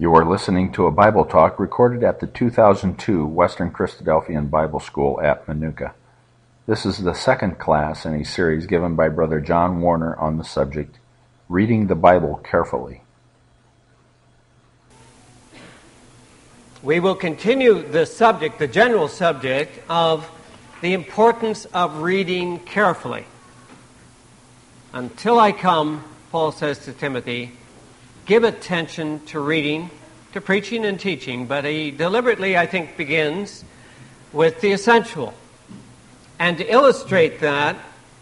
You are listening to a Bible talk recorded at the 2002 Western Christadelphian Bible School at Manuka. This is the second class in a series given by Brother John Warner on the subject, Reading the Bible Carefully. We will continue the subject, the general subject, of the importance of reading carefully. Until I come, Paul says to Timothy, give attention to reading, to preaching and teaching, but he deliberately, I think, begins with the essential. And to illustrate that,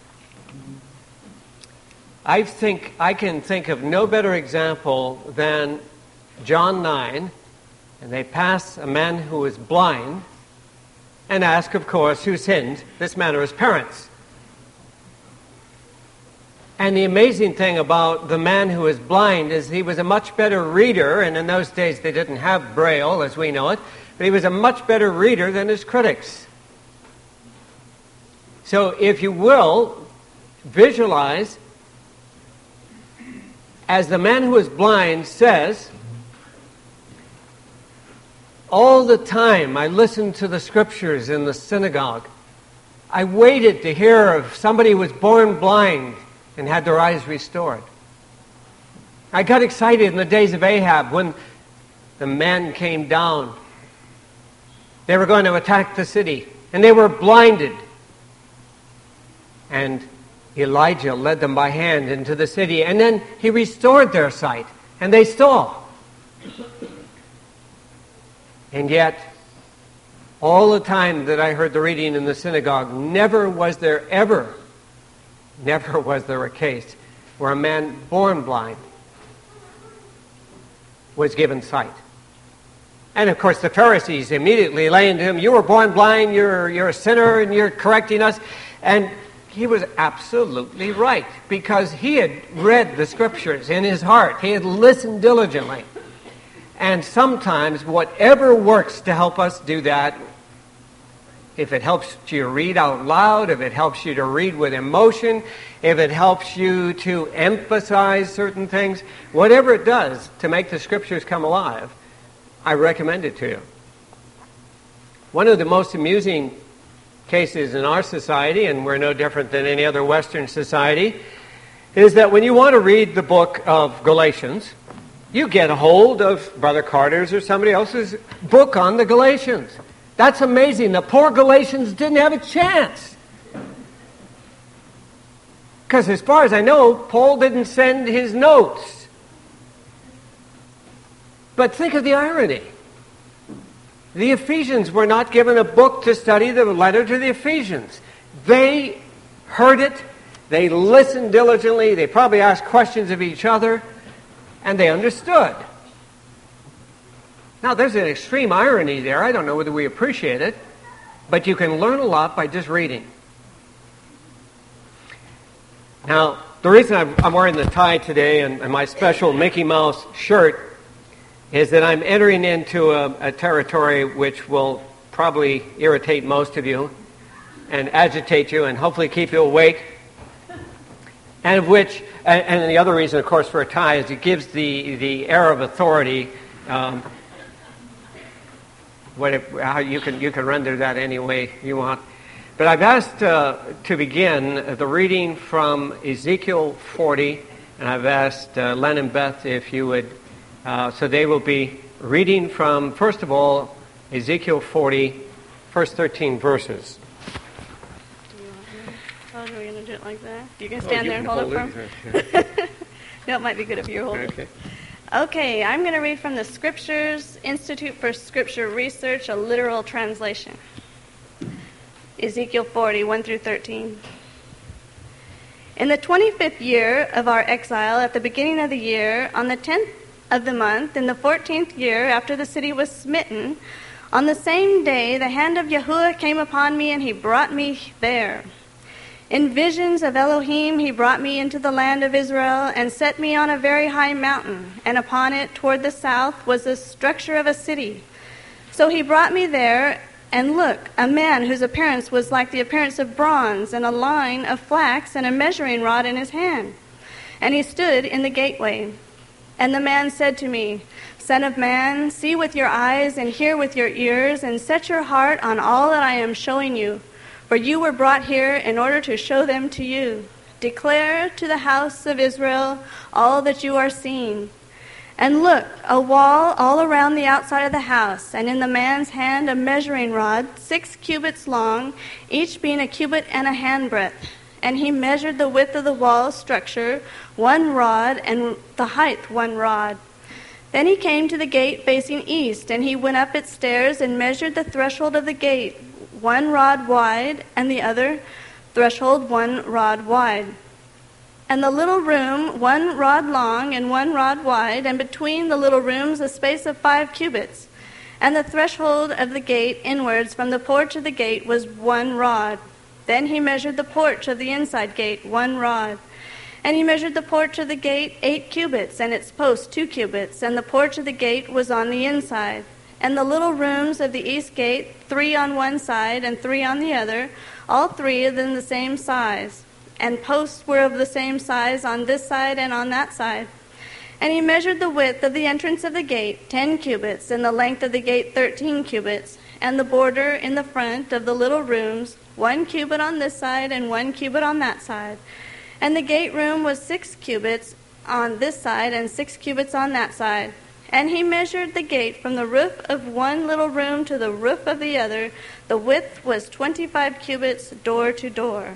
I think I can think of no better example than John 9, and they pass a man who is blind and ask, of course, who sinned? This man or his parents? And the amazing thing about the man who is blind is he was a much better reader, and in those days they didn't have Braille as we know it, but he was a much better reader than his critics. So if you will, visualize, as the man who is blind says, all the time I listened to the scriptures in the synagogue. I waited to hear if somebody was born blind and had their eyes restored. I got excited in the days of Ahab when the men came down. They were going to attack the city, and they were blinded. And Elijah led them by hand into the city, and then he restored their sight, and they saw. And yet, all the time that I heard the reading in the synagogue, never was there a case where a man born blind was given sight. And of course the Pharisees immediately lay into him, you were born blind, you're a sinner, and you're correcting us. And he was absolutely right, because he had read the scriptures in his heart. He had listened diligently. And sometimes whatever works to help us do that, if it helps you to read out loud, if it helps you to read with emotion, if it helps you to emphasize certain things, whatever it does to make the scriptures come alive, I recommend it to you. One of the most amusing cases in our society, and we're no different than any other Western society, is that when you want to read the book of Galatians, you get a hold of Brother Carter's or somebody else's book on the Galatians. That's amazing. The poor Galatians didn't have a chance. Because as far as I know, Paul didn't send his notes. But think of the irony. The Ephesians were not given a book to study the letter to the Ephesians. They heard it. They listened diligently. They probably asked questions of each other. And they understood. Now, there's an extreme irony there. I don't know whether we appreciate it, but you can learn a lot by just reading. Now, the reason I'm wearing the tie today and my special Mickey Mouse shirt is that I'm entering into a territory which will probably irritate most of you and agitate you and hopefully keep you awake. And the other reason, of course, for a tie is it gives the air of authority. How you can render that any way you want. But I've asked to begin the reading from Ezekiel 40, and I've asked Len and Beth if you would, so they will be reading from, first of all, Ezekiel 40, first 13 verses. Oh, we're going to do it like that? You can stand there and hold it for No, it might be good if you hold it. Okay, I'm going to read from the Scriptures Institute for Scripture Research, a literal translation. Ezekiel 40, 1 through 13. In the 25th year of our exile, at the beginning of the year, on the 10th of the month, in the 14th year, after the city was smitten, on the same day the hand of Yahuwah came upon me, and he brought me there. In visions of Elohim, he brought me into the land of Israel and set me on a very high mountain, and upon it, toward the south, was the structure of a city. So he brought me there, and look, a man whose appearance was like the appearance of bronze, and a line of flax, and a measuring rod in his hand. And he stood in the gateway. And the man said to me, Son of man, see with your eyes and hear with your ears, and set your heart on all that I am showing you. For you were brought here in order to show them to you. Declare to the house of Israel all that you are seeing. And look, a wall all around the outside of the house, and in the man's hand a measuring rod, 6 cubits long, each being a cubit and a handbreadth. And he measured the width of the wall structure 1 rod, and the height 1 rod. Then he came to the gate facing east, and he went up its stairs and measured the threshold of the gate, 1 rod wide, and the other threshold 1 rod wide. And the little room 1 rod long and 1 rod wide, and between the little rooms a space of 5 cubits. And the threshold of the gate inwards from the porch of the gate was 1 rod. Then he measured the porch of the inside gate 1 rod. And he measured the porch of the gate 8 cubits, and its posts 2 cubits, and the porch of the gate was on the inside. And the little rooms of the east gate, 3 on one side and 3 on the other, all 3 of them the same size. And posts were of the same size on this side and on that side. And he measured the width of the entrance of the gate 10 cubits, and the length of the gate 13 cubits, and the border in the front of the little rooms 1 cubit on this side and 1 cubit on that side. And the gate room was 6 cubits on this side and 6 cubits on that side. And he measured the gate from the roof of one little room to the roof of the other. The width was 25 cubits, door to door.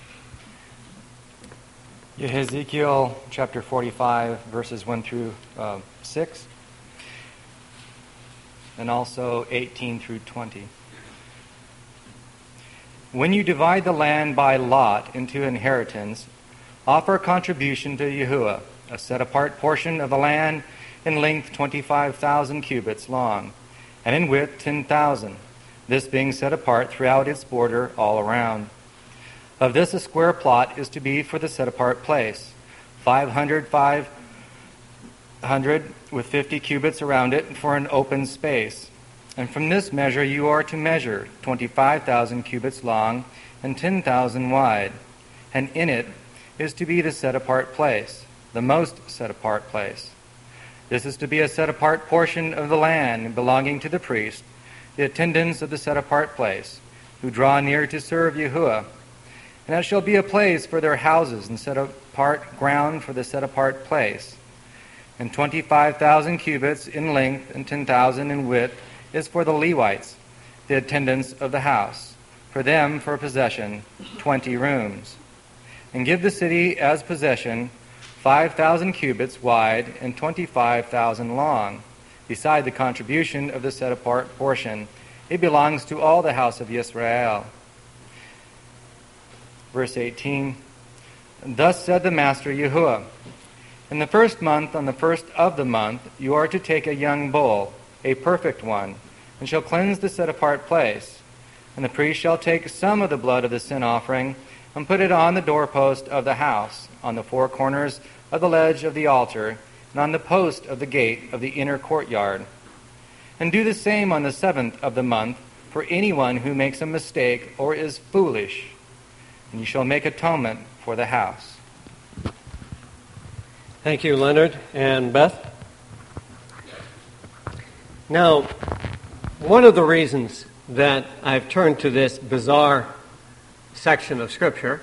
Ezekiel chapter 45, verses 1 through 6, and also 18 through 20. When you divide the land by lot into inheritance, offer a contribution to Yahuwah, a set-apart portion of the land in length 25,000 cubits long, and in width 10,000, this being set apart throughout its border all around. Of this a square plot is to be for the set-apart place, 500 with 50 cubits around it for an open space. And from this measure you are to measure 25,000 cubits long and 10,000 wide, and in it is to be the set-apart place, the most set-apart place. This is to be a set-apart portion of the land belonging to the priest, the attendants of the set-apart place, who draw near to serve Yahuwah. And it shall be a place for their houses, and set-apart ground for the set-apart place. And 25,000 cubits in length and 10,000 in width is for the Levites, the attendants of the house, for them for possession 20 rooms. And give the city as possession 5,000 cubits wide and 25,000 long, beside the contribution of the set-apart portion. It belongs to all the house of Israel. Verse 18, Thus said the Master Yahuwah, In the first month, on the first of the month, you are to take a young bull, a perfect one, and shall cleanse the set-apart place. And the priest shall take some of the blood of the sin offering, and put it on the doorpost of the house, on the 4 corners of the ledge of the altar, and on the post of the gate of the inner courtyard. And do the same on the 7th of the month for anyone who makes a mistake or is foolish. And you shall make atonement for the house. Thank you, Leonard and Beth. Now, one of the reasons that I've turned to this bizarre section of Scripture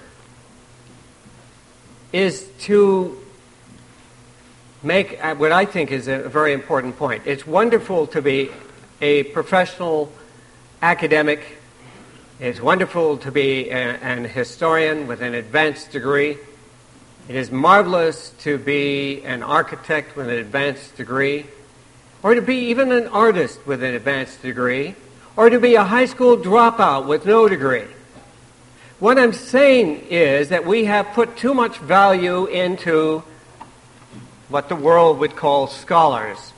is to make what I think is a very important point. It's wonderful to be a professional academic. It's wonderful to be an historian with an advanced degree. It is marvelous to be an architect with an advanced degree, or to be even an artist with an advanced degree, or to be a high school dropout with no degree. What I'm saying is that we have put too much value into what the world would call scholars.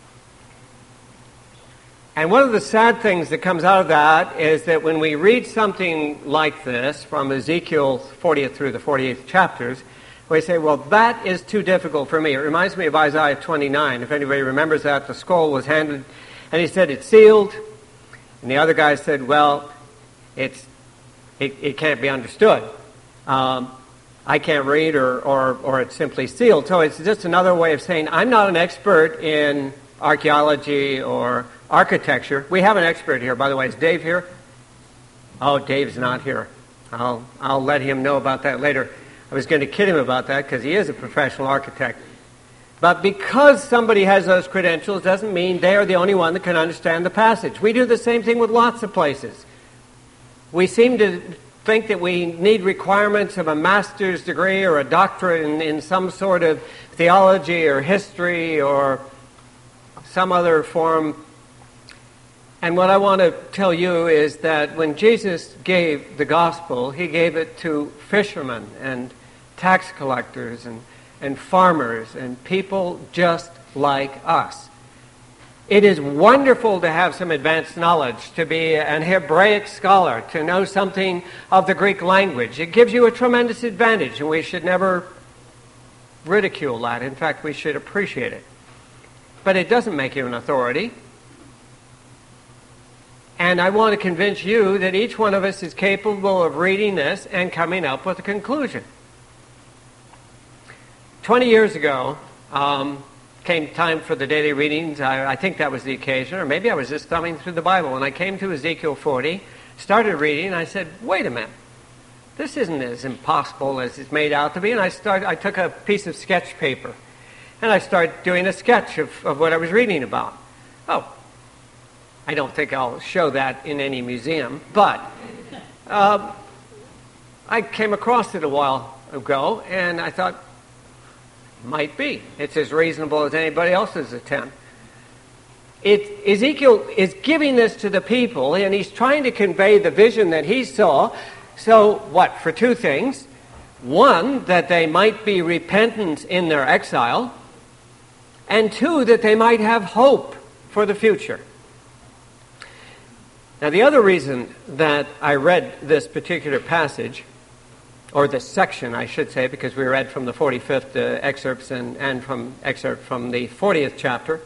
And one of the sad things that comes out of that is that when we read something like this from Ezekiel 40th through the 48th chapters, we say, well, that is too difficult for me. It reminds me of Isaiah 29. If anybody remembers that, the scroll was handed, and he said, it's sealed. And the other guy said, well, it can't be understood. I can't read or it's simply sealed. So it's just another way of saying I'm not an expert in archaeology or architecture. We have an expert here, by the way. Is Dave here? Oh, Dave's not here. I'll let him know about that later. I was going to kid him about that because he is a professional architect. But because somebody has those credentials doesn't mean they are the only one that can understand the passage. We do the same thing with lots of places. We seem to think that we need requirements of a master's degree or a doctorate in some sort of theology or history or some other form. And what I want to tell you is that when Jesus gave the gospel, he gave it to fishermen and tax collectors and farmers and people just like us. It is wonderful to have some advanced knowledge, to be an Hebraic scholar, to know something of the Greek language. It gives you a tremendous advantage, and we should never ridicule that. In fact, we should appreciate it. But it doesn't make you an authority. And I want to convince you that each one of us is capable of reading this and coming up with a conclusion. 20 years ago, came time for the daily readings. I think that was the occasion, or maybe I was just thumbing through the Bible. When I came to Ezekiel 40, started reading, and I said, wait a minute. This isn't as impossible as it's made out to be. And I took a piece of sketch paper, and I started doing a sketch of what I was reading about. Oh, I don't think I'll show that in any museum, but I came across it a while ago, and I thought, might be. It's as reasonable as anybody else's attempt. Ezekiel is giving this to the people, and he's trying to convey the vision that he saw. So, what? For two things. One, that they might be repentant in their exile, and two, that they might have hope for the future. Now, the other reason that I read this particular passage, or this section, I should say, because we read from the 45th excerpts and from excerpt from the 40th chapter,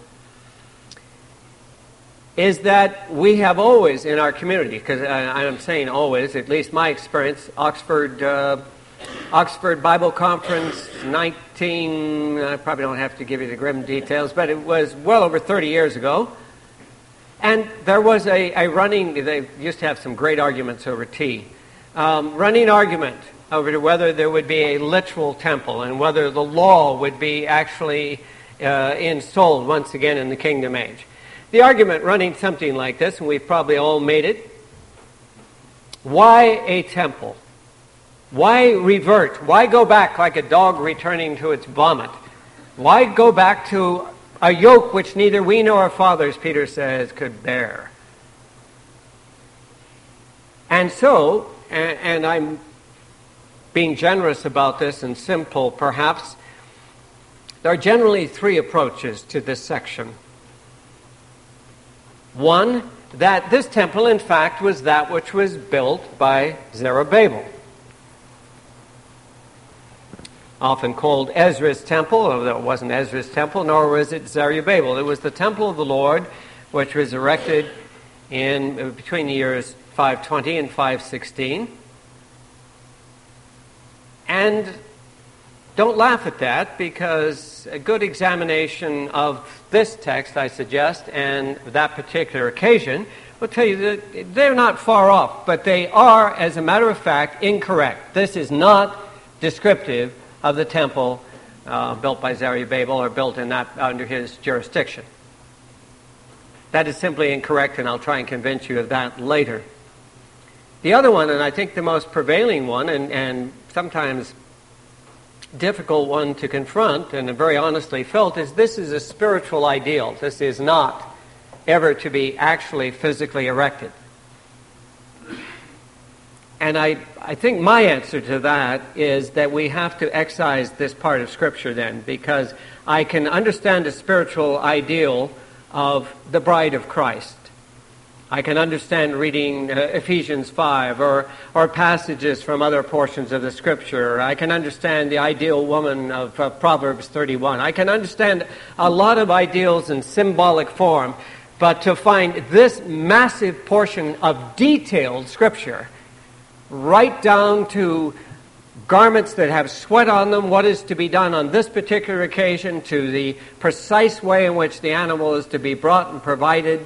is that we have always in our community, because I'm saying always, at least my experience, Oxford Bible Conference, I probably don't have to give you the grim details, but it was well over 30 years ago. And there was a running, they used to have some great arguments over tea, running argument over to whether there would be a literal temple and whether the law would be actually installed once again in the kingdom age. The argument running something like this, and we've probably all made it, why a temple? Why revert? Why go back like a dog returning to its vomit? Why go back to a yoke which neither we nor our fathers, Peter says, could bear? And so, and I'm being generous about this and simple perhaps, there are generally three approaches to this section. One, that this temple in fact was that which was built by Zerubbabel, often called Ezra's temple, although it wasn't Ezra's temple, nor was it Zerubbabel. It was the temple of the Lord, which was erected in between the years 520 and 516. And don't laugh at that, because a good examination of this text, I suggest, and that particular occasion, will tell you that they're not far off, but they are, as a matter of fact, incorrect. This is not descriptive of the temple built by Zerubbabel or built in that under his jurisdiction. That is simply incorrect, and I'll try and convince you of that later. The other one, and I think the most prevailing one, and sometimes difficult one to confront, and very honestly felt, is this is a spiritual ideal. This is not ever to be actually physically erected. And I think my answer to that is that we have to excise this part of Scripture then, because I can understand a spiritual ideal of the bride of Christ. I can understand reading Ephesians 5 or passages from other portions of the Scripture. I can understand the ideal woman of Proverbs 31. I can understand a lot of ideals in symbolic form, but to find this massive portion of detailed Scripture, right down to garments that have sweat on them, what is to be done on this particular occasion, to the precise way in which the animal is to be brought and provided.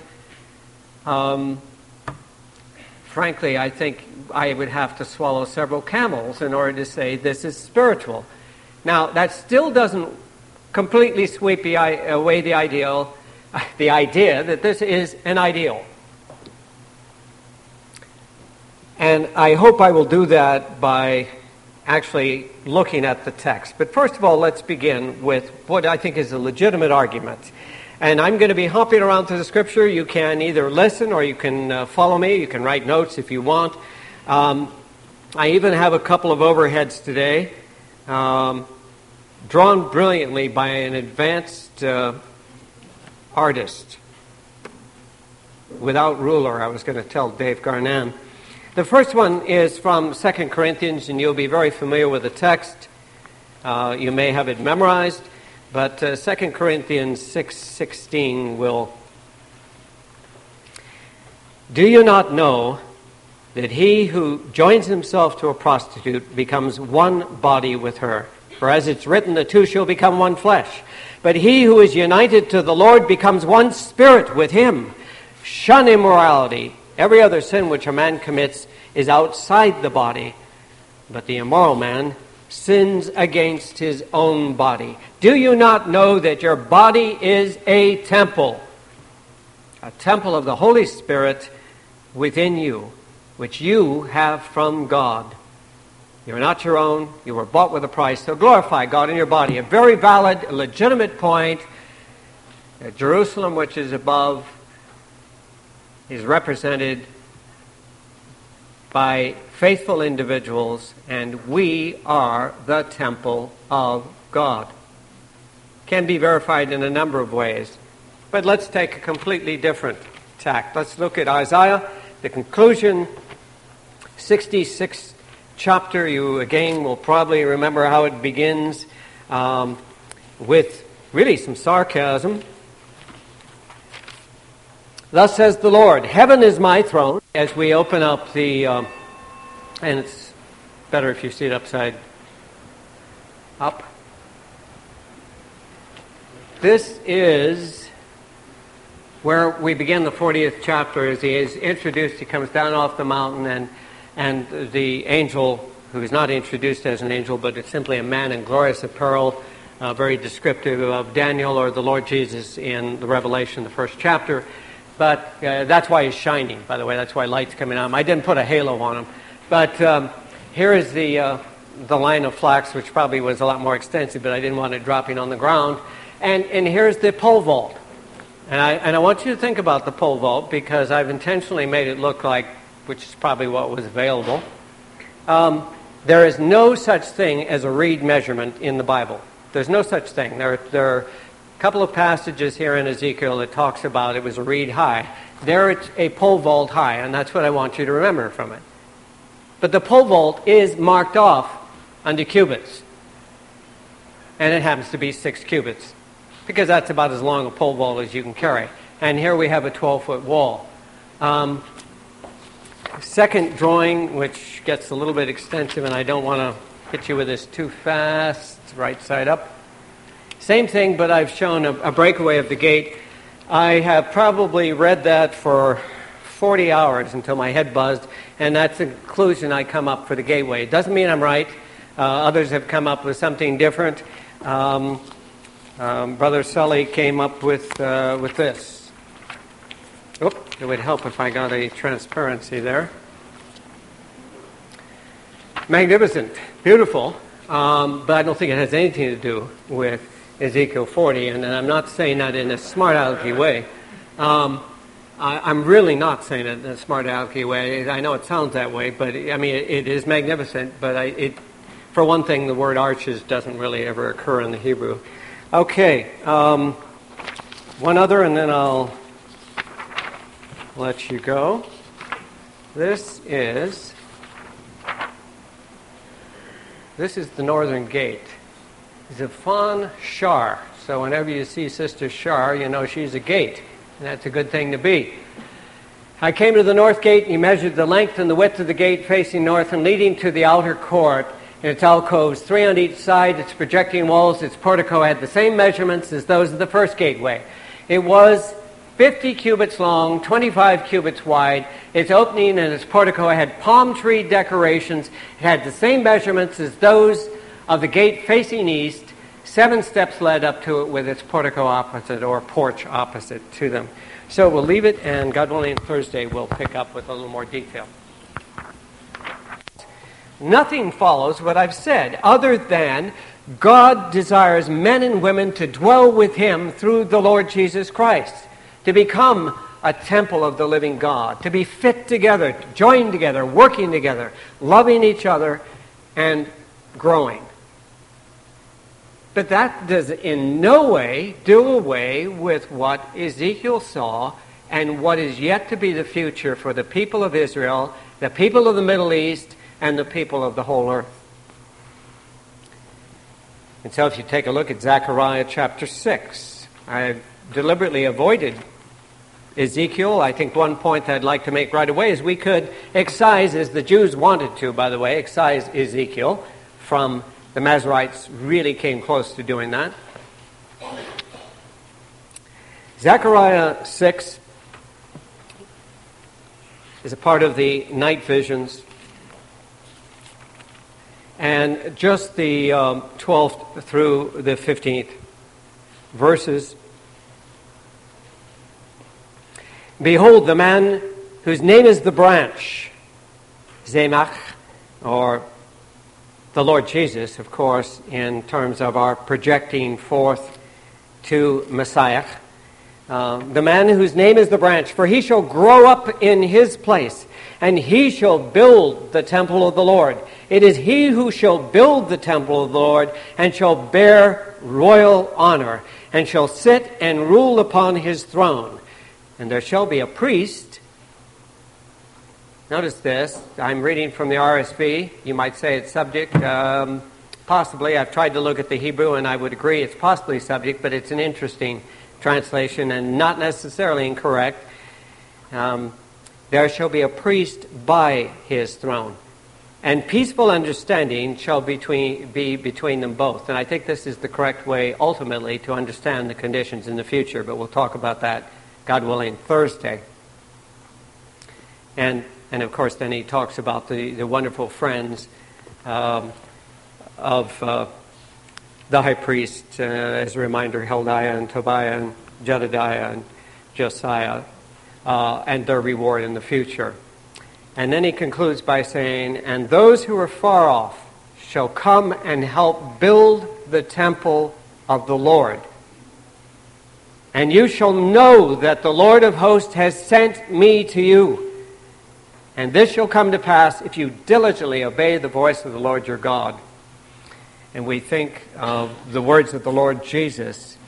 Frankly, I think I would have to swallow several camels in order to say this is spiritual. Now, that still doesn't completely sweep away the idea that this is an ideal. And I hope I will do that by actually looking at the text. But first of all, let's begin with what I think is a legitimate argument. And I'm going to be hopping around through the Scripture. You can either listen or you can follow me. You can write notes if you want. I even have a couple of overheads today, drawn brilliantly by an advanced artist. Without ruler, I was going to tell Dave Garnan. The first one is from 2 Corinthians, and you'll be very familiar with the text. You may have it memorized, but 2 Corinthians 6:16 will. Do you not know that he who joins himself to a prostitute becomes one body with her? For as it's written, the two shall become one flesh. But he who is united to the Lord becomes one spirit with him. Shun immorality. Every other sin which a man commits is outside the body, but the immoral man sins against his own body. Do you not know that your body is a temple of the Holy Spirit within you, which you have from God? You are not your own. You were bought with a price. So glorify God in your body. A very valid, legitimate point. Jerusalem, which is above, is represented by faithful individuals, and we are the temple of God. Can be verified in a number of ways. But let's take a completely different tack. Let's look at Isaiah, the conclusion, 66th chapter. You again will probably remember how it begins with really some sarcasm. Thus says the Lord, heaven is my throne. As we open up the, and it's better if you see it upside up. This is where we begin the 40th chapter. As he is introduced, he comes down off the mountain, and the angel, who is not introduced as an angel, but it's simply a man in glorious apparel, very descriptive of Daniel or the Lord Jesus in the Revelation, the first chapter. But that's why he's shining, by the way. That's why light's coming on him. I didn't put a halo on him. But here is the line of flax, which probably was a lot more extensive, but I didn't want it dropping on the ground. And here's the pole vault. And I want you to think about the pole vault, because I've intentionally made it look like, which is probably what was available. There is no such thing as a reed measurement in the Bible. There's no such thing. There are a couple of passages here in Ezekiel that talks about it was a reed high. There it's a pole vault high, and that's what I want you to remember from it. But the pole vault is marked off under cubits. And it happens to be 6 cubits, because that's about as long a pole vault as you can carry. And here we have a 12-foot wall. Second drawing, which gets a little bit extensive, and I don't want to hit you with this too fast. Right side up. Same thing, but I've shown a breakaway of the gate. I have probably read that for 40 hours until my head buzzed, and that's the conclusion I come up for the gateway. It doesn't mean I'm right. Others have come up with something different. Brother Sully came up with this. It would help if I got a transparency there. Magnificent, beautiful, but I don't think it has anything to do with Ezekiel 40, and I'm not saying that in a smart alecky way. I'm really not saying it in a smart alecky way. I know it sounds that way, but I mean it is magnificent. But for one thing, the word arches doesn't really ever occur in the Hebrew. Okay, one other, and then I'll let you go. This is the northern gate. Zephon Shar. So whenever you see Sister Shar, you know she's a gate. And that's a good thing to be. I came to the north gate, and he measured the length and the width of the gate facing north and leading to the outer court. and its alcoves, 3 on each side, its projecting walls, its portico had the same measurements as those of the first gateway. It was 50 cubits long, 25 cubits wide. Its opening and its portico had palm tree decorations. It had the same measurements as those of the gate facing east. 7 steps led up to it with its portico opposite, or porch opposite to them. So we'll leave it, and God willing, Thursday we'll pick up with a little more detail. Nothing follows what I've said other than God desires men and women to dwell with Him through the Lord Jesus Christ, to become a temple of the living God, to be fit together, joined together, working together, loving each other, and growing. But that does in no way do away with what Ezekiel saw and what is yet to be the future for the people of Israel, the people of the Middle East, and the people of the whole earth. And so if you take a look at Zechariah chapter 6, I've deliberately avoided Ezekiel. I think one point that I'd like to make right away is we could excise, as the Jews wanted to, by the way, excise Ezekiel from the Masoretes really came close to doing that. Zechariah 6 is a part of the night visions. And just the 12th through the 15th verses. Behold, the man whose name is the branch, Zemach, or the Lord Jesus, of course, in terms of our projecting forth to Messiah. The man whose name is the branch, for he shall grow up in his place, and he shall build the temple of the Lord. It is he who shall build the temple of the Lord, and shall bear royal honor, and shall sit and rule upon his throne. And there shall be a priest. Notice this. I'm reading from the RSV. You might say it's subject. Possibly. I've tried to look at the Hebrew, and I would agree it's possibly subject, but it's an interesting translation and not necessarily incorrect. There shall be a priest by his throne, and peaceful understanding shall be between them both. And I think this is the correct way, ultimately, to understand the conditions in the future, but we'll talk about that, God willing, Thursday. And of course, then he talks about the wonderful friends of the high priest, as a reminder, Hildiah and Tobiah and Jedediah and Josiah, and their reward in the future. And then he concludes by saying, and those who are far off shall come and help build the temple of the Lord. And you shall know that the Lord of hosts has sent me to you. And this shall come to pass if you diligently obey the voice of the Lord your God. And we think of the words of the Lord Jesus.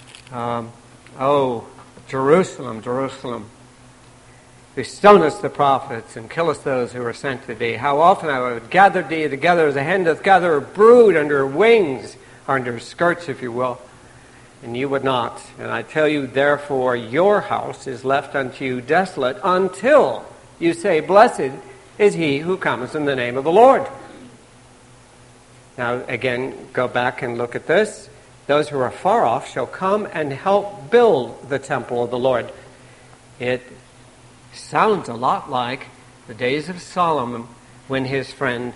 Oh, Jerusalem, Jerusalem, who stonest the prophets and killest those who are sent to thee. How often I would gather thee together as a hen doth gather a brood under her wings, or under her skirts, if you will, and you would not. And I tell you, therefore, your house is left unto you desolate until you say, blessed is he who comes in the name of the Lord. Now, again, go back and look at this. Those who are far off shall come and help build the temple of the Lord. It sounds a lot like the days of Solomon when his friend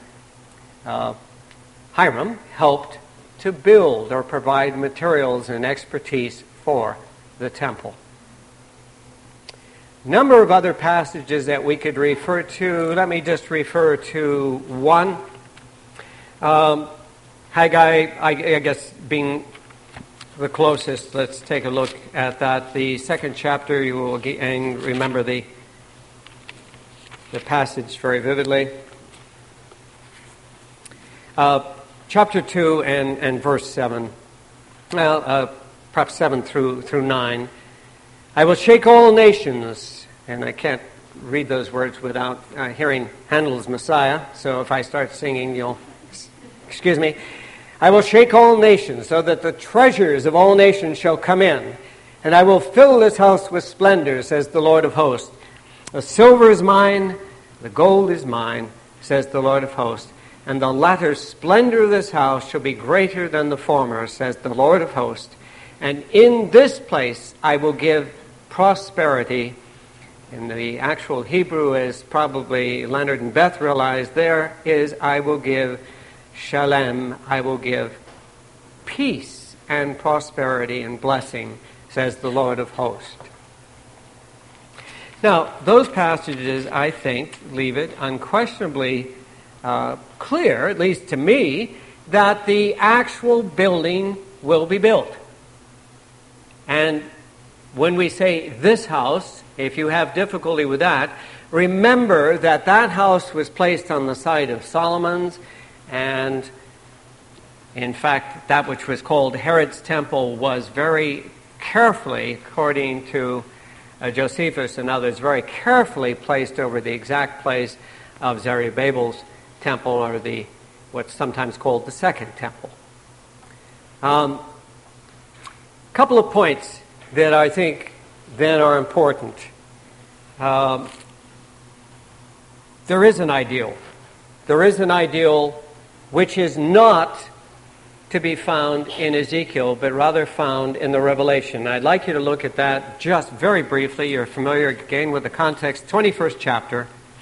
Hiram helped to build or provide materials and expertise for the temple. Number of other passages that we could refer to. Let me just refer to one. Haggai, I guess, being the closest, let's take a look at that. The second chapter, you will and remember the passage very vividly. Chapter 2 and verse 7. Well, perhaps 7 through 9. I will shake all nations, and I can't read those words without hearing Handel's Messiah, so if I start singing, you'll excuse me. I will shake all nations, so that the treasures of all nations shall come in, and I will fill this house with splendor, says the Lord of hosts. The silver is mine, the gold is mine, says the Lord of hosts, and the latter splendor of this house shall be greater than the former, says the Lord of hosts. And in this place I will give prosperity. In the actual Hebrew, as probably Leonard and Beth realized, there is, I will give shalem, I will give peace and prosperity and blessing, says the Lord of hosts. Now, those passages, I think, leave it unquestionably clear, at least to me, that the actual building will be built. And when we say this house, if you have difficulty with that, remember that that house was placed on the site of Solomon's, and in fact, that which was called Herod's temple was very carefully, according to Josephus and others, very carefully placed over the exact place of Zerubbabel's temple, or what's sometimes called the Second Temple. Couple of points that I think then are important. There is an ideal. There is an ideal which is not to be found in Ezekiel, but rather found in the Revelation. I'd like you to look at that just very briefly. You're familiar again with the context, 21st chapter.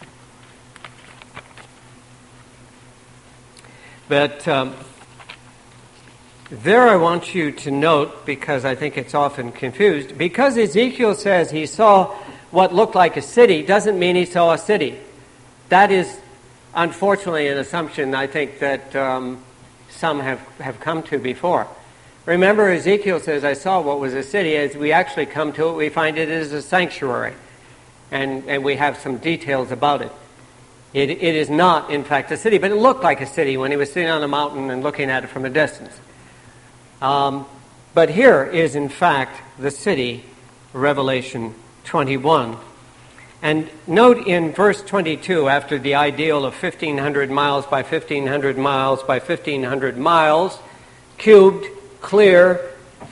But there I want you to note, because I think it's often confused, because Ezekiel says he saw what looked like a city, doesn't mean he saw a city. That is, unfortunately, an assumption I think that some have come to before. Remember, Ezekiel says, I saw what was a city. As we actually come to it, we find it is a sanctuary. And we have some details about it. It is not, in fact, a city, but it looked like a city when he was sitting on a mountain and looking at it from a distance. But here is, in fact, the city, Revelation 21. And note in verse 22, after the ideal of 1,500 miles by 1,500 miles by 1,500 miles, cubed, clear,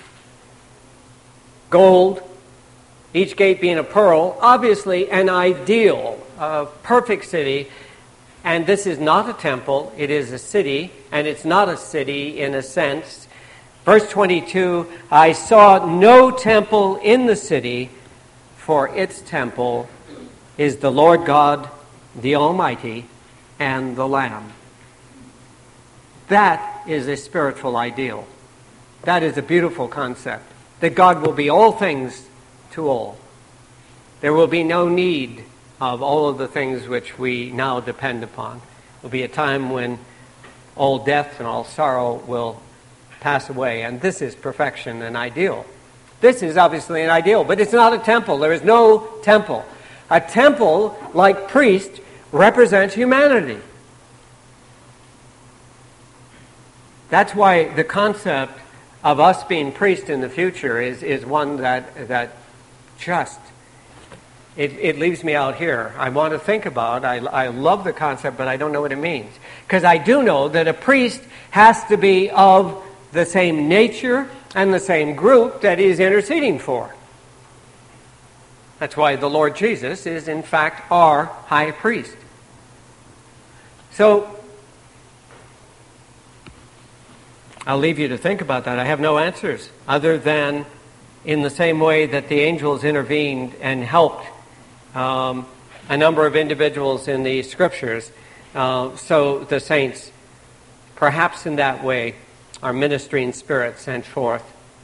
gold, each gate being a pearl, obviously an ideal, a perfect city. And this is not a temple, it is a city, and it's not a city in a sense. Verse 22, I saw no temple in the city, for its temple is the Lord God, the Almighty, and the Lamb. That is a spiritual ideal. That is a beautiful concept, that God will be all things to all. There will be no need of all of the things which we now depend upon. There will be a time when all death and all sorrow will pass away, and this is perfection and ideal. This is obviously an ideal, but it's not a temple. There is no temple. A temple, like priest, represents humanity. That's why the concept of us being priests in the future is one that just, it leaves me out here. I want to think about, I love the concept, but I don't know what it means. Because I do know that a priest has to be of the same nature and the same group that he is interceding for. That's why the Lord Jesus is, in fact, our high priest. So, I'll leave you to think about that. I have no answers other than in the same way that the angels intervened and helped a number of individuals in the Scriptures, so the saints, perhaps in that way, are ministering spirits sent forth.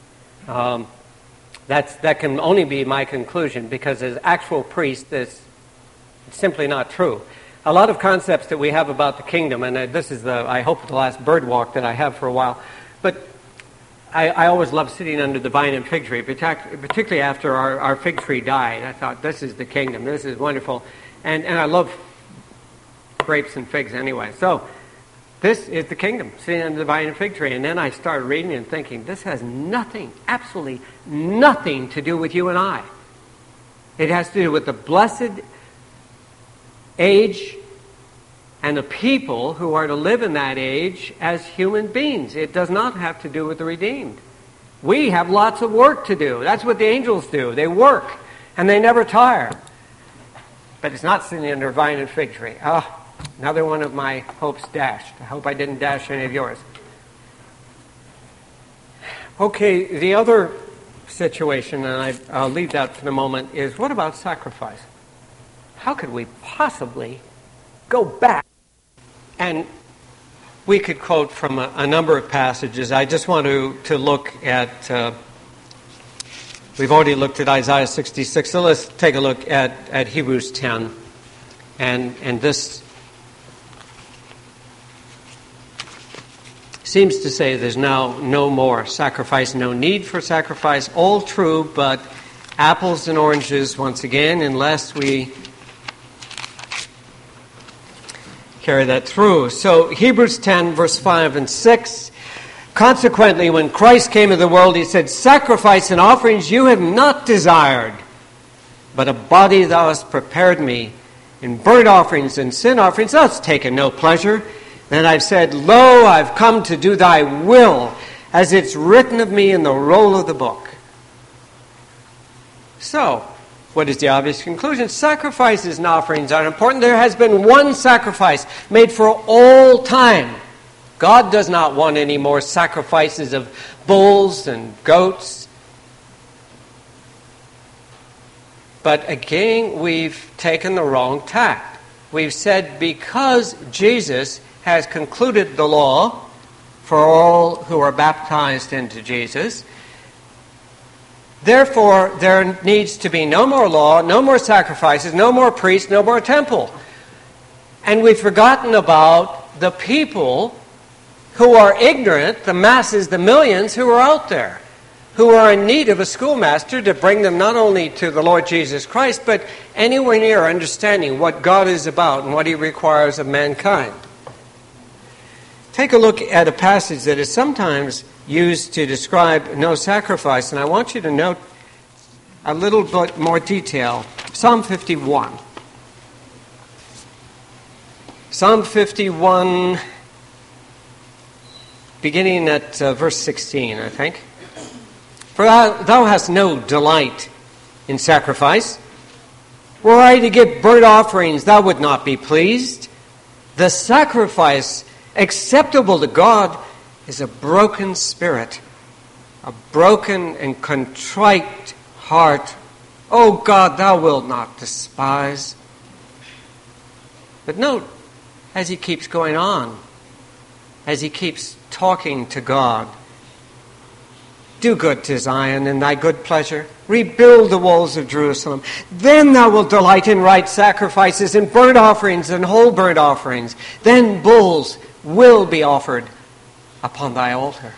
That can only be my conclusion, because as actual priest, it's simply not true. A lot of concepts that we have about the kingdom, and this is I hope the last bird walk that I have for a while, but I always loved sitting under the vine and fig tree, particularly after our fig tree died. I thought, this is the kingdom, this is wonderful, and I love grapes and figs anyway. So this is the kingdom, sitting under the vine and fig tree. And then I started reading and thinking, this has nothing, absolutely nothing to do with you and I. It has to do with the blessed age and the people who are to live in that age as human beings. It does not have to do with the redeemed. We have lots of work to do. That's what the angels do. They work, and they never tire. But it's not sitting under a vine and fig tree. Another one of my hopes dashed. I hope I didn't dash any of yours. Okay, the other situation, and I'll leave that for the moment, is what about sacrifice? How could we possibly go back? And we could quote from a number of passages. I just want to look at, we've already looked at Isaiah 66, so let's take a look at Hebrews 10. And this seems to say there's now no more sacrifice, no need for sacrifice. All true, but apples and oranges once again, unless we carry that through. So Hebrews 10, verse 5 and 6. Consequently, when Christ came into the world, he said, sacrifice and offerings you have not desired, but a body thou hast prepared me. In burnt offerings and sin offerings thou hast taken no pleasure. Then I've said, lo, I've come to do thy will, as it's written of me in the roll of the book. So, what is the obvious conclusion? Sacrifices and offerings are important. There has been one sacrifice made for all time. God does not want any more sacrifices of bulls and goats. But again, we've taken the wrong tack. We've said because Jesus has concluded the law for all who are baptized into Jesus, therefore there needs to be no more law, no more sacrifices, no more priests, no more temple. And we've forgotten about the people who are ignorant, the masses, the millions who are out there, who are in need of a schoolmaster to bring them not only to the Lord Jesus Christ, but anywhere near understanding what God is about and what he requires of mankind. Take a look at a passage that is sometimes used to describe no sacrifice, and I want you to note a little bit more detail. Psalm 51. Psalm 51, beginning at verse 16, I think. For thou hast no delight in sacrifice. Were I to give burnt offerings, thou would not be pleased. The sacrifice acceptable to God is a broken spirit, a broken and contrite heart. O God, thou wilt not despise. But note, as he keeps going on, as he keeps talking to God, do good to Zion in thy good pleasure. Rebuild the walls of Jerusalem. Then thou wilt delight in right sacrifices and burnt offerings and whole burnt offerings. Then bulls will be offered upon thy altar.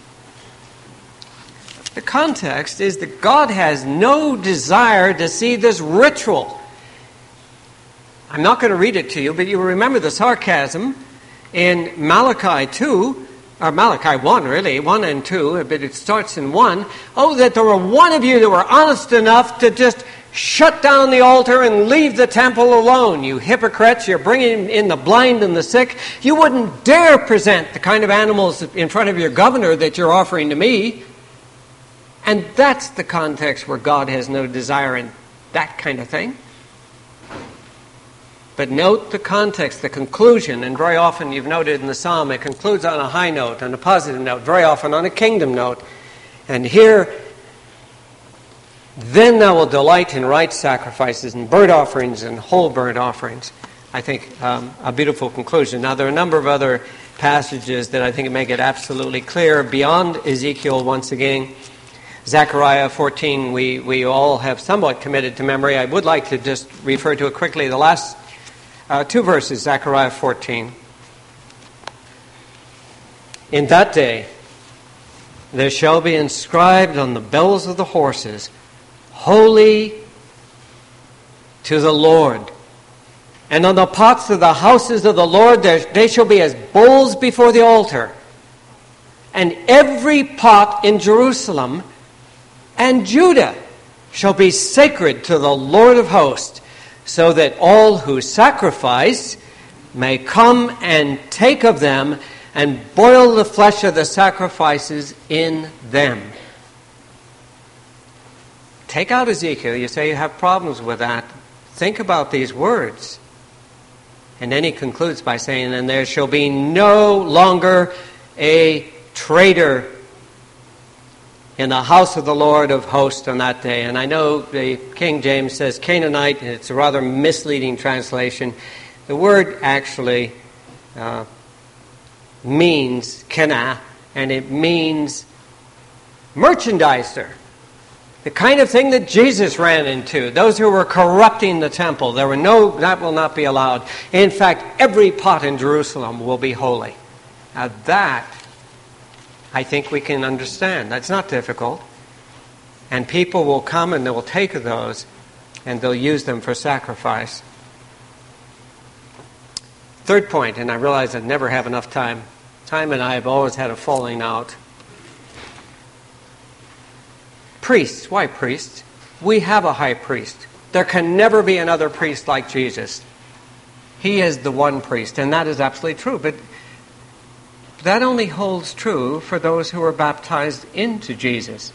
The context is that God has no desire to see this ritual. I'm not going to read it to you, but you remember the sarcasm in Malachi 2, or Malachi 1 really, 1 and 2, but it starts in 1. Oh, that there were one of you that were honest enough to just shut down the altar and leave the temple alone. You hypocrites, you're bringing in the blind and the sick. You wouldn't dare present the kind of animals in front of your governor that you're offering to me. And that's the context where God has no desire in that kind of thing. But note the context, the conclusion, and very often you've noted in the psalm, it concludes on a high note, on a positive note, very often on a kingdom note. And here, then thou wilt delight in right sacrifices and burnt offerings and whole burnt offerings. I think a beautiful conclusion. Now, there are a number of other passages that I think make it absolutely clear beyond Ezekiel once again. Zechariah 14, we all have somewhat committed to memory. I would like to just refer to it quickly. The last two verses, Zechariah 14. In that day there shall be inscribed on the bells of the horses, Holy to the Lord. And on the pots of the houses of the Lord they shall be as bowls before the altar. And every pot in Jerusalem and Judah shall be sacred to the Lord of hosts, so that all who sacrifice may come and take of them and boil the flesh of the sacrifices in them. Take out Ezekiel. You say you have problems with that. Think about these words. And then he concludes by saying, and there shall be no longer a traitor in the house of the Lord of hosts on that day. And I know the King James says Canaanite, and it's a rather misleading translation. The word actually means Cana, and it means merchandiser. The kind of thing that Jesus ran into. Those who were corrupting the temple. That will not be allowed. In fact, every pot in Jerusalem will be holy. Now that, I think we can understand. That's not difficult. And people will come and they will take those and they'll use them for sacrifice. Third point, and I realize I never have enough time. Time and I have always had a falling out. Priests. Why priests? We have a high priest. There can never be another priest like Jesus. He is the one priest, and that is absolutely true. But that only holds true for those who are baptized into Jesus.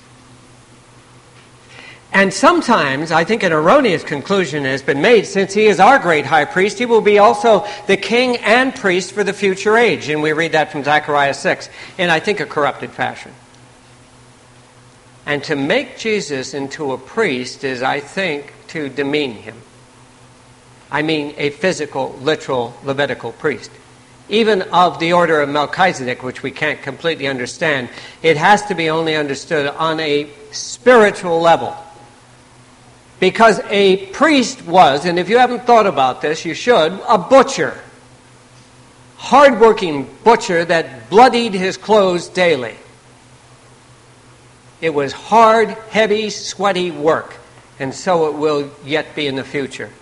And sometimes, I think an erroneous conclusion has been made, since he is our great high priest, he will be also the king and priest for the future age. And we read that from Zechariah 6, in I think a corrupted fashion. And to make Jesus into a priest is, I think, to demean him. I mean a physical, literal, Levitical priest. Even of the order of Melchizedek, which we can't completely understand, it has to be only understood on a spiritual level. Because a priest was, and if you haven't thought about this, you should, a butcher. Hard-working butcher that bloodied his clothes daily. It was hard, heavy, sweaty work, and so it will yet be in the future.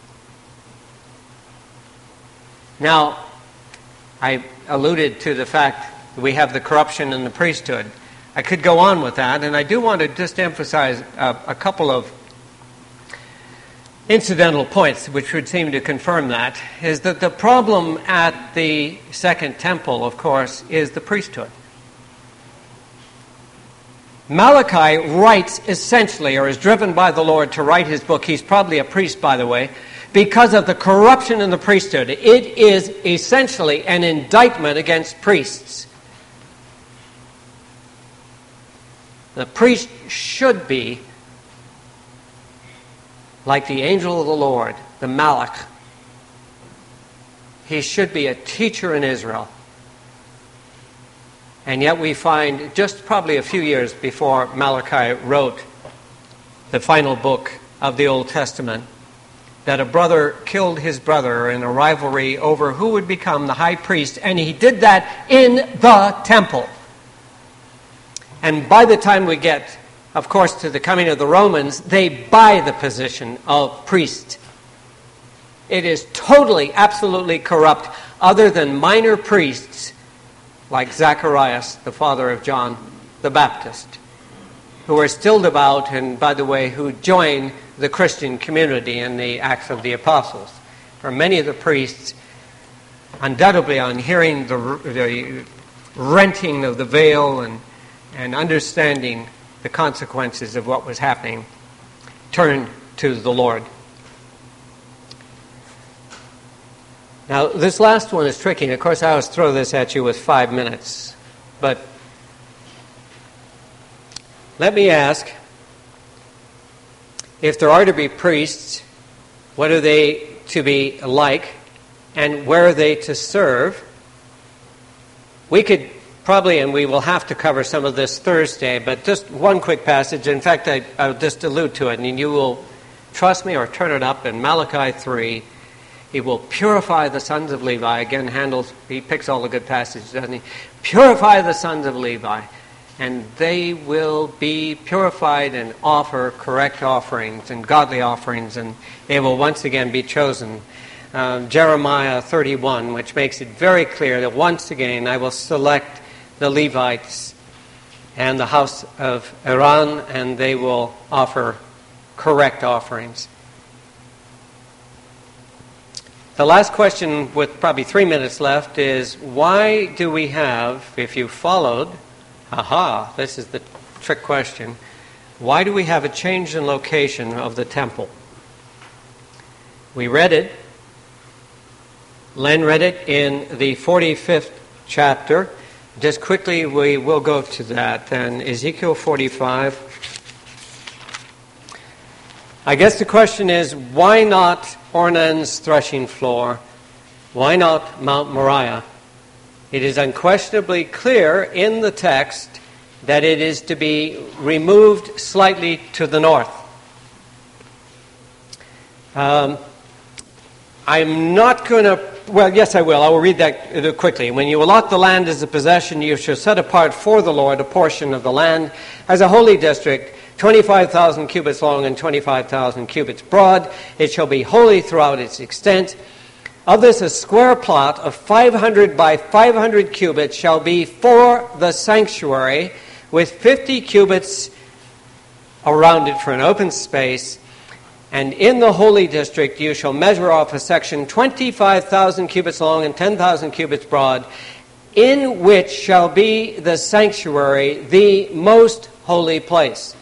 Now, I alluded to the fact that we have the corruption in the priesthood. I could go on with that, and I do want to just emphasize a couple of incidental points which would seem to confirm that, is that the problem at the Second Temple, of course, is the priesthood. Malachi writes essentially, or is driven by the Lord to write his book. He's probably a priest, by the way, because of the corruption in the priesthood. It is essentially an indictment against priests. The priest should be like the angel of the Lord, the Malach. He should be a teacher in Israel. And yet we find, just probably a few years before Malachi wrote the final book of the Old Testament, that a brother killed his brother in a rivalry over who would become the high priest, and he did that in the temple. And by the time we get, of course, to the coming of the Romans, they buy the position of priest. It is totally, absolutely corrupt, other than minor priests like Zacharias, the father of John the Baptist, who are still devout and, by the way, who join the Christian community in the Acts of the Apostles. For many of the priests, undoubtedly on hearing the renting of the veil and understanding the consequences of what was happening, turned to the Lord. Now, this last one is tricky. Of course, I always throw this at you with 5 minutes. But let me ask, if there are to be priests, what are they to be like, and where are they to serve? We could probably, and we will have to cover some of this Thursday, but just one quick passage. In fact, I'll just allude to it, and you will trust me or turn it up in Malachi 3. He will purify the sons of Levi. Again, he picks all the good passages, doesn't he? Purify the sons of Levi, and they will be purified and offer correct offerings and godly offerings, and they will once again be chosen. Jeremiah 31, which makes it very clear that once again I will select the Levites and the house of Aaron, and they will offer correct offerings. The last question, with probably 3 minutes left, is why do we have, if you followed, this is the trick question, why do we have a change in location of the temple? We read it. Len read it in the 45th chapter. Just quickly, we will go to that then. Ezekiel 45. I guess the question is, why not Ornan's threshing floor? Why not Mount Moriah? It is unquestionably clear in the text that it is to be removed slightly to the north. I'm not going to... Well, yes, I will. I will read that quickly. When you allot the land as a possession, you shall set apart for the Lord a portion of the land as a holy district, 25,000 cubits long and 25,000 cubits broad. It shall be holy throughout its extent. Of this, a square plot of 500 by 500 cubits shall be for the sanctuary, with 50 cubits around it for an open space. And in the holy district you shall measure off a section 25,000 cubits long and 10,000 cubits broad, in which shall be the sanctuary, the most holy place.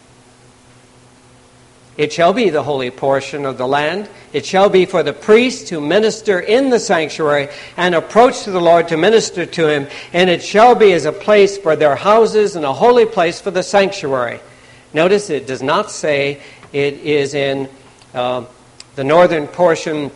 It shall be the holy portion of the land. It shall be for the priests who minister in the sanctuary and approach to the Lord to minister to him. And it shall be as a place for their houses and a holy place for the sanctuary. Notice it does not say it is in the northern portion,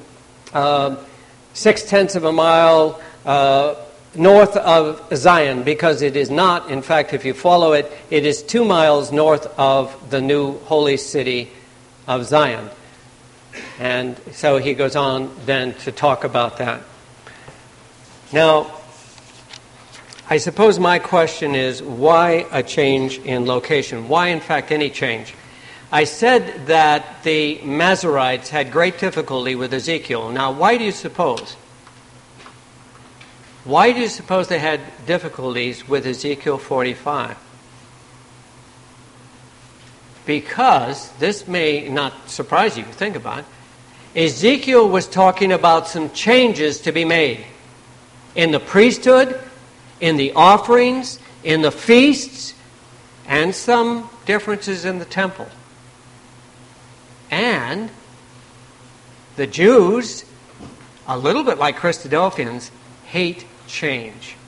0.6 of a mile north of Zion, because it is not. In fact, if you follow it, it is 2 miles north of the new holy city of Zion. And so he goes on then to talk about that. Now, I suppose my question is, why a change in location? Why, in fact, any change? I said that the Masoretes had great difficulty with Ezekiel. Now, why do you suppose? Why do you suppose they had difficulties with Ezekiel 45? Because, this may not surprise you to think about, Ezekiel was talking about some changes to be made in the priesthood, in the offerings, in the feasts, and some differences in the temple. And the Jews, a little bit like Christadelphians, hate change.